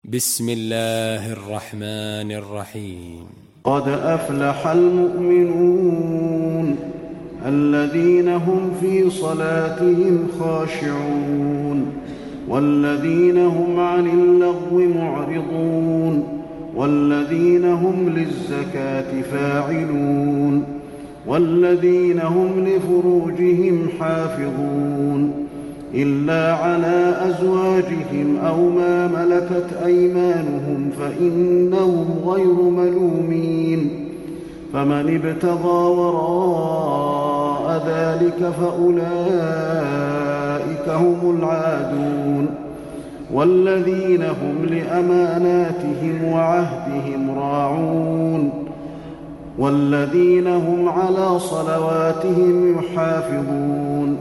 بسم الله الرحمن الرحيم. قد أفلح المؤمنون الذين هم في صلاتهم خاشعون والذين هم عن اللغو معرضون والذين هم للزكاة فاعلون والذين هم لفروجهم حافظون إلا على أزواجهم أو ما ملكت أيمانهم فإنهم غير ملومين فمن ابتغى وراء ذلك فأولئك هم العادون والذين هم لأماناتهم وعهدهم راعون والذين هم على صلواتهم يحافظون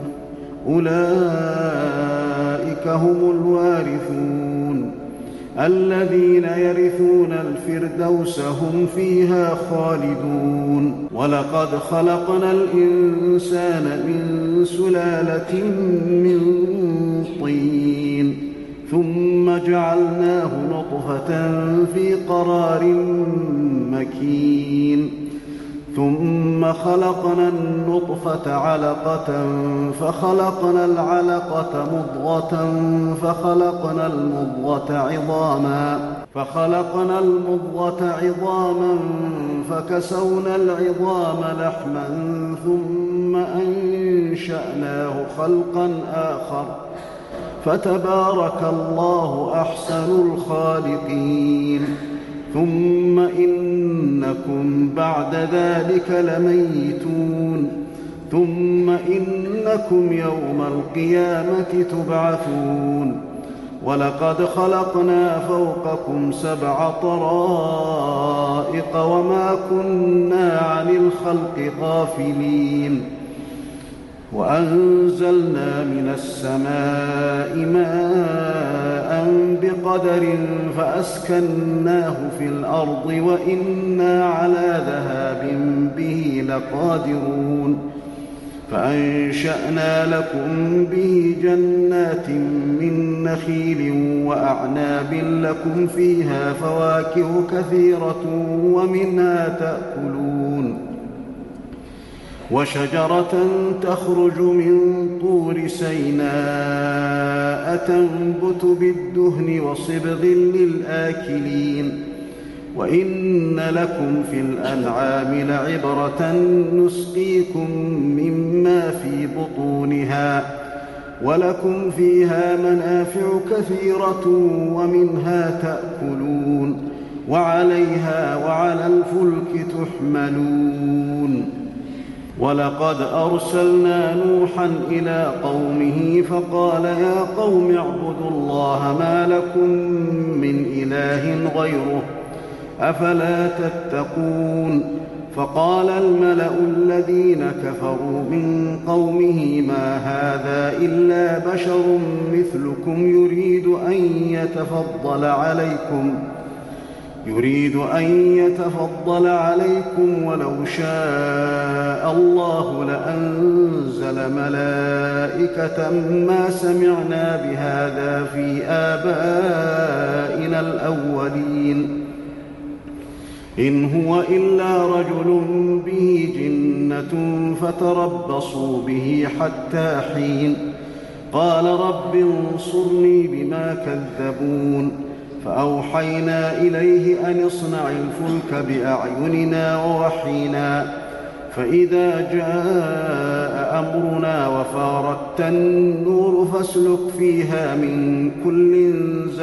أولئك هم الوارثون الذين يرثون الفردوس هم فيها خالدون ولقد خلقنا الإنسان من سلالة من طين ثم جعلناه نطفة في قرار مكين ثم خلقنا النطفة علقة فخلقنا العلقة مضغة فخلقنا المضغة عظاما فكسونا العظام لحما ثم أنشأناه خلقا آخر فتبارك الله أحسن الخالقين ثم إنكم بعد ذلك لميتون ثم إنكم يوم القيامة تبعثون ولقد خلقنا فوقكم 7 طرائق وما كنا عن الخلق غافلين وأنزلنا من السماء ماء بقدر فأسكناه في الأرض وإنا على ذهاب به لقادرون فأنشأنا لكم به جنات من نخيل وأعناب لكم فيها فواكه كثيرة ومنها تأكلون وشجرة تخرج من طور سيناء تنبت بالدهن وصبغ للآكلين وإن لكم في الأنعام لعبرة نسقيكم مما في بطونها ولكم فيها منافع كثيرة ومنها تأكلون وعليها وعلى الفلك تحملون ولقد أرسلنا نوحا إلى قومه فقال يا قوم اعبدوا الله ما لكم من إله غيره أفلا تتقون فقال الملأ الذين كفروا من قومه ما هذا إلا بشر مثلكم يريد أن يتفضل عليكم ولو شاء الله لأنزل ملائكة ما سمعنا بهذا في آبائنا الأولين إن هو إلا رجل به جنة فتربصوا به حتى حين قال رب انصرني بما كذبون فأوحينا إليه أن اصنع الفلك بأعيننا ووحينا فإذا جاء أمرنا وفارت النور فاسلك فيها من كل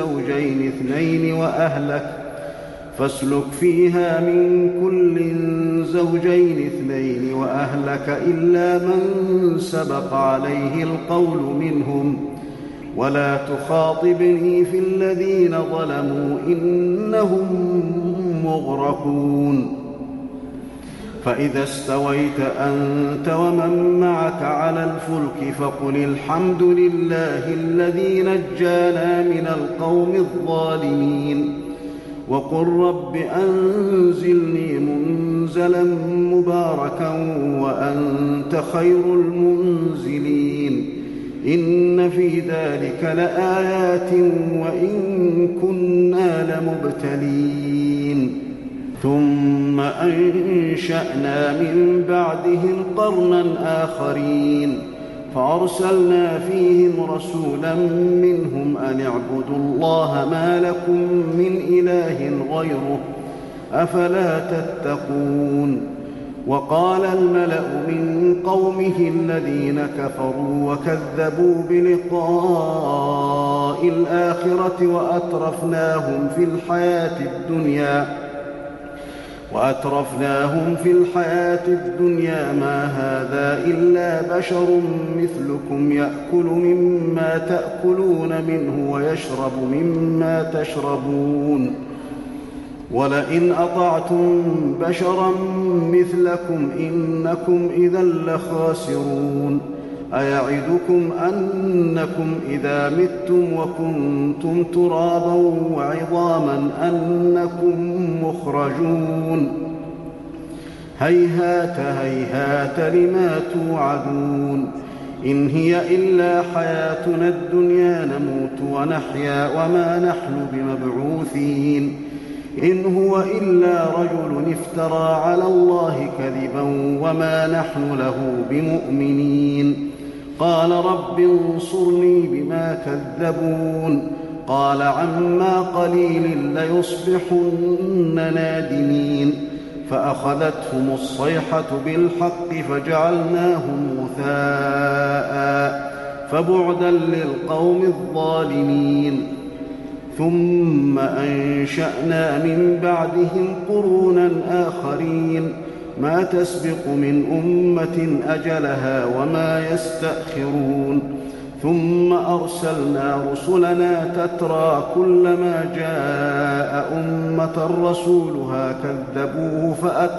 زوجين اثنين وأهلك إلا من سبق عليه القول منهم ولا تخاطبني في الذين ظلموا إنهم مغرقون فإذا استويت أنت ومن معك على الفلك فقل الحمد لله الذي نجانا من القوم الظالمين وقل رب أنزلني منزلا مباركا وأنت خير المنزلين إن في ذلك لآيات وإن كنا لمبتلين ثم أنشأنا من بعدهم قرنا آخرين فأرسلنا فيهم رسولا منهم أن اعبدوا الله ما لكم من إله غيره أفلا تتقون وقال الملأ من قومه الذين كفروا وكذبوا بلقاء الآخرة وأترفناهم في الحياة الدنيا ما هذا إلا بشر مثلكم يأكل مما تأكلون منه ويشرب مما تشربون ولئن أطعتم بشرا مثلكم إنكم إذا لخاسرون أيعدكم أنكم إذا متم وكنتم ترابا وعظاما أنكم مخرجون هيهات هيهات لما توعدون إن هي إلا حياتنا الدنيا نموت ونحيا وما نحن بمبعوثين إن هو إلا رجل افترى على الله كذبا وما نحن له بمؤمنين قال رب انصرني بما كذبون قال عما قليل ليصبحن نادمين فأخذتهم الصيحة بالحق فجعلناهم غثاء فبعدا للقوم الظالمين ثم أنشأنا من بعدهم قرونا آخرين ما تسبق من أمة أجلها وما يستأخرون ثم أرسلنا رسلنا تترى كلما جاء أمة رسولها كذبوه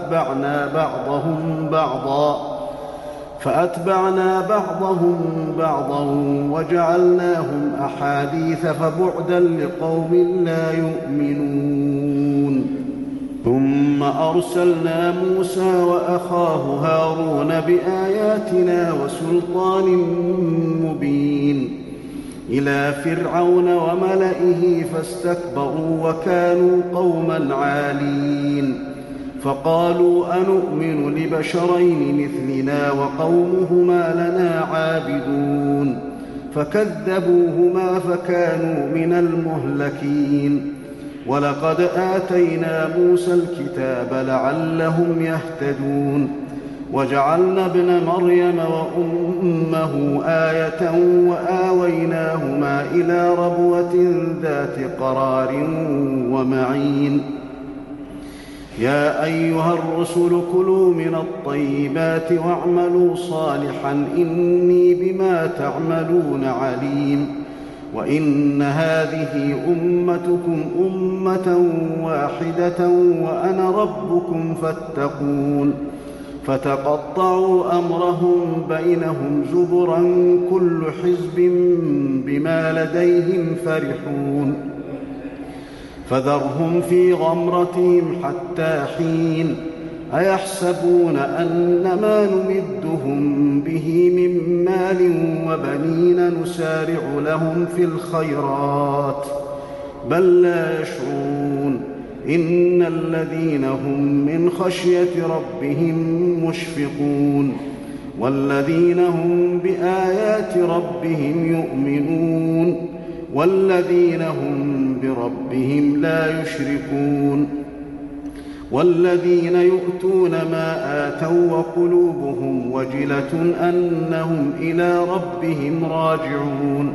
فأتبعنا بعضهم بعضا وجعلناهم أحاديث فبعدا لقوم لا يؤمنون ثم أرسلنا موسى وأخاه هارون بآياتنا وسلطان مبين إلى فرعون وملئه فاستكبروا وكانوا قوما عالين فقالوا أنؤمن لبشرين مثلنا وقومهما لنا عابدون فكذبوهما فكانوا من المهلكين ولقد آتينا موسى الكتاب لعلهم يهتدون وجعلنا ابن مريم وأمه آية وآويناهما إلى ربوة ذات قرار ومعين يا أيها الرسل كلوا من الطيبات واعملوا صالحا إني بما تعملون عليم وإن هذه أمتكم أمة واحدة وأنا ربكم فاتقون فتقطعوا أمرهم بينهم زبرا كل حزب بما لديهم فرحون فذرهم في غمرتهم حتى حين أيحسبون أن ما نمدهم به من مال وبنين نسارع لهم في الخيرات بل لا يشعرون إن الذين هم من خشية ربهم مشفقون والذين هم بآيات ربهم يؤمنون والذين هم بربهم لا يشركون والذين يؤتون ما آتوا وقلوبهم وجلة أنهم إلى ربهم راجعون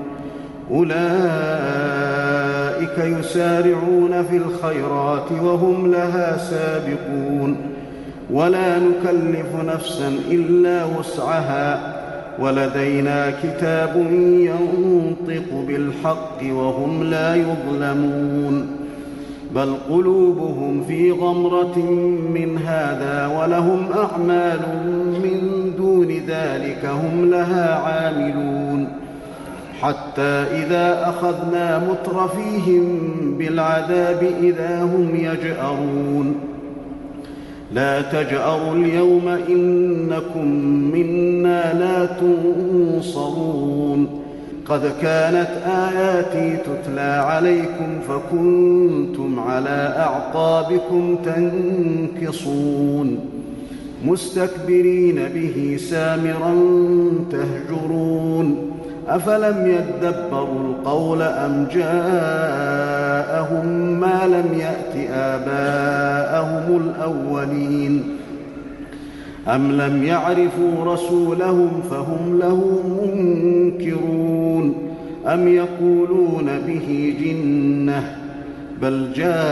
أولئك يسارعون في الخيرات وهم لها سابقون ولا نكلف نفسا إلا وسعها ولدينا كتاب ينطق بالحق وهم لا يظلمون بل قلوبهم في غمرة من هذا ولهم أعمال من دون ذلك هم لها عاملون حتى إذا أخذنا مترفيهم بالعذاب إذا هم يجأرون لا تجأروا اليوم إنكم منا لا تنصرون قد كانت آياتي تتلى عليكم فكنتم على أعقابكم تنكصون مستكبرين به سامرا تهجرون أفلم يدبروا القول أم جاءهم ما لم يأت آباءهم الأولين أم لم يعرفوا رسولهم فهم له منكرون أم يقولون به جنة بل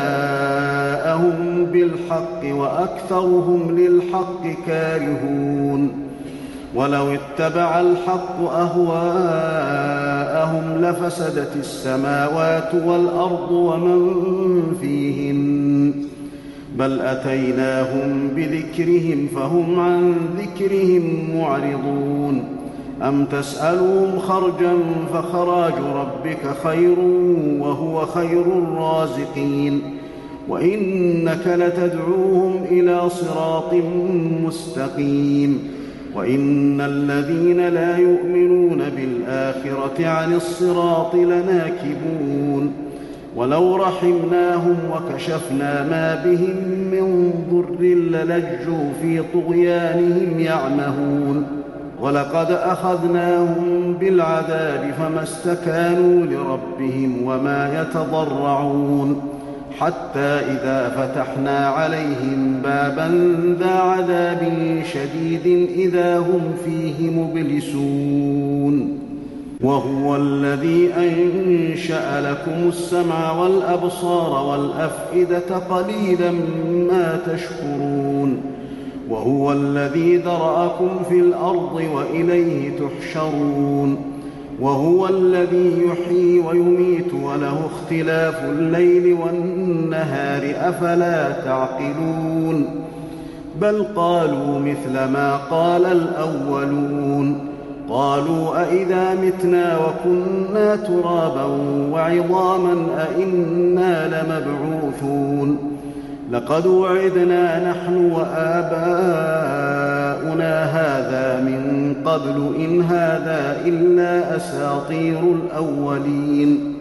جاءهم بالحق وأكثرهم للحق كارهون ولو اتبع الحق أهواءهم لفسدت السماوات والأرض ومن فيهن بل أتيناهم بذكرهم فهم عن ذكرهم معرضون أم تسألهم خرجا فخراج ربك خير وهو خير الرازقين وإنك لتدعوهم إلى صراط مستقيم وإن الذين لا يؤمنون بالآخرة عن الصراط لناكبون ولو رحمناهم وكشفنا ما بهم من ضر للجوا في طغيانهم يعمهون ولقد أخذناهم بالعذاب فما استكانوا لربهم وما يتضرعون حتى إذا فتحنا عليهم بابا ذا عذاب شديد إذا هم فيه مبلسون وهو الذي أنشأ لكم السمع والأبصار والأفئدة قليلا ما تشكرون وهو الذي ذرأكم في الأرض وإليه تحشرون وهو الذي يحيي ويميت وله اختلاف الليل والنهار أفلا تعقلون بل قالوا مثل ما قال الأولون قالوا أئذا متنا وكنا ترابا وعظاما أئنا لمبعوثون لقد وعدنا نحن وآباؤنا هذا من قبل إن هذا إلا أساطير الأولين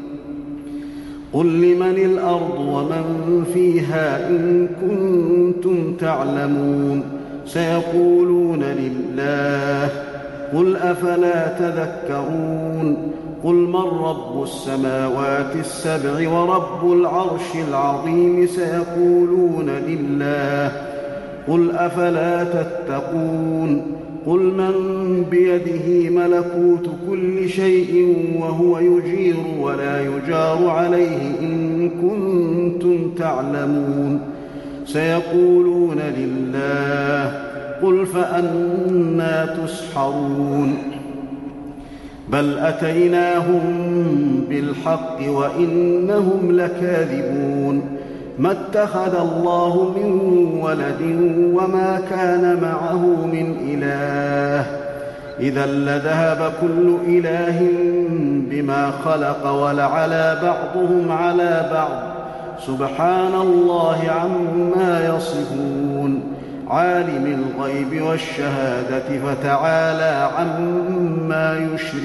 قل لمن الأرض ومن فيها إن كنتم تعلمون سيقولون لله قل أفلا تذكرون قل من رب السماوات السبع ورب العرش العظيم سيقولون لله قل أفلا تتقون قل من بيده ملكوت كل شيء وهو يجير ولا يجار عليه إن كنتم تعلمون سيقولون لله قل فأنى تسحرون بل أتيناهم بالحق وإنهم لكاذبون ما اتخذ الله من ولد وما كان معه من إله إذا لذهب كل إله بما خلق ولعلى بعضهم على بعض سبحان الله عما يصفون عالم الغيب والشهادة فتعالى عما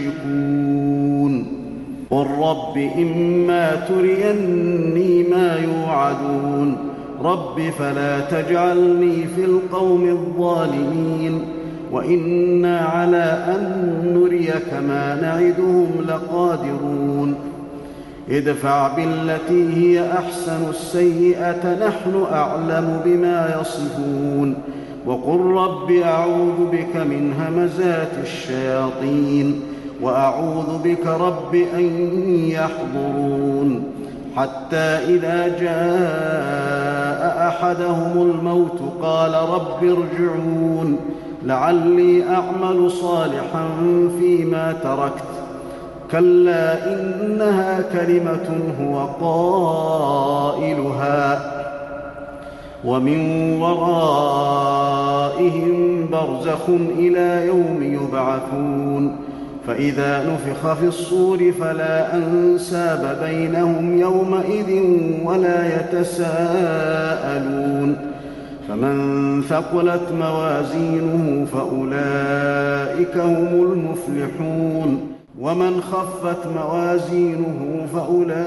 يشركون قل رب إما تريني ما يوعدون رب فلا تجعلني في القوم الظالمين وإنا على أن نريك ما نعدهم لقادرون ادفع بالتي هي أحسن السيئة نحن أعلم بما يصفون وقل رب أعوذ بك من همزات الشياطين وأعوذ بك رب أن يحضرون حتى إذا جاء أحدهم الموت قال رب ارجعون لعلي أعمل صالحا فيما تركت كلا إنها كلمة هو قائلها ومن ورائهم برزخ إلى يوم يبعثون فإذا نفخ في الصور فلا أنساب بينهم يومئذ ولا يتساءلون فمن ثقلت موازينه فأولئك هم المفلحون ومن خفت موازينه فأولئك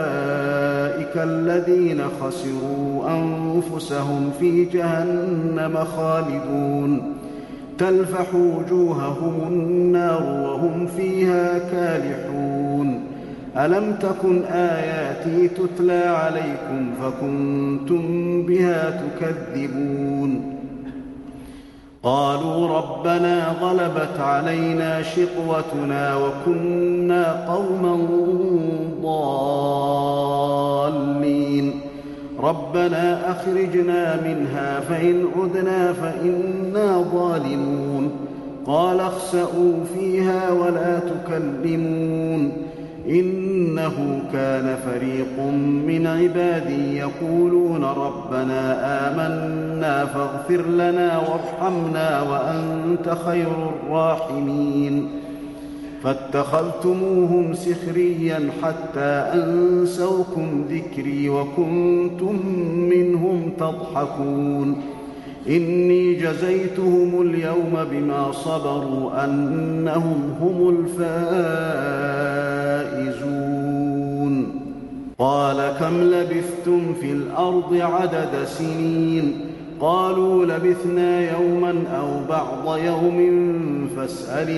الذين خسروا أنفسهم في جهنم خالدون تلفح وجوههم النار وهم فيها كالحون ألم تكن آياتي تتلى عليكم فكنتم بها تكذبون قالوا ربنا غلبت علينا شقوتنا وكنا قوما ضالين ربنا أخرجنا منها فإن عدنا فإنا ظالمون قال اخسئوا فيها ولا تكلمون إنه كان فريق من عبادي يقولون ربنا آمنا فاغفر لنا وارحمنا وأنت خير الراحمين فاتخذتموهم سخريا حتى أنسوكم ذكري وكنتم منهم تضحكون إني جزيتهم اليوم بما صبروا أنهم هم الفائزون قال كم لبثتم في الأرض عدد سنين قالوا لبثنا يوما أو بعض يوم فاسأل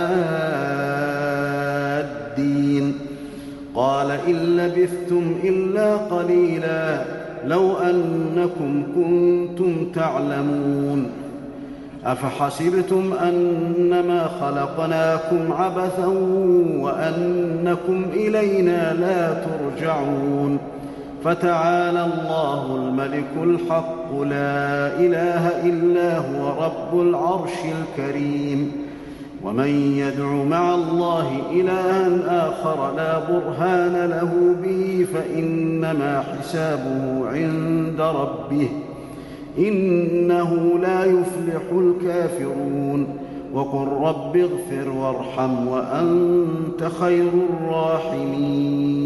العادين قال إن لبثتم إلا قليلا لو أنكم كنتم تعلمون أفحسبتم أنما خلقناكم عبثا وأنكم إلينا لا ترجعون فتعالى الله الملك الحق لا إله إلا هو رب العرش الكريم ومن يدع مع الله إلها آخر لا برهان له به فإنما حسابه عند ربه إنه لا يفلح الكافرون وقل رب اغفر وارحم وأنت خير الراحمين